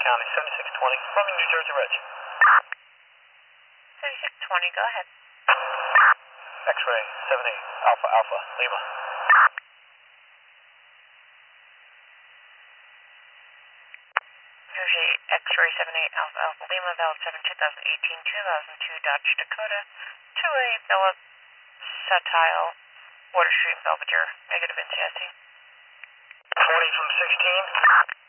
County, 7620, Fleming, New Jersey, Reg. 7620, go ahead. X-ray 78 Alpha Alpha Lima. X-ray 78 Alpha Alpha Lima, valid 7 2018 2002 Dodge Dakota, 2A Philip Satile, Water Street, Belvedere, negative NCIC. 40 from 16.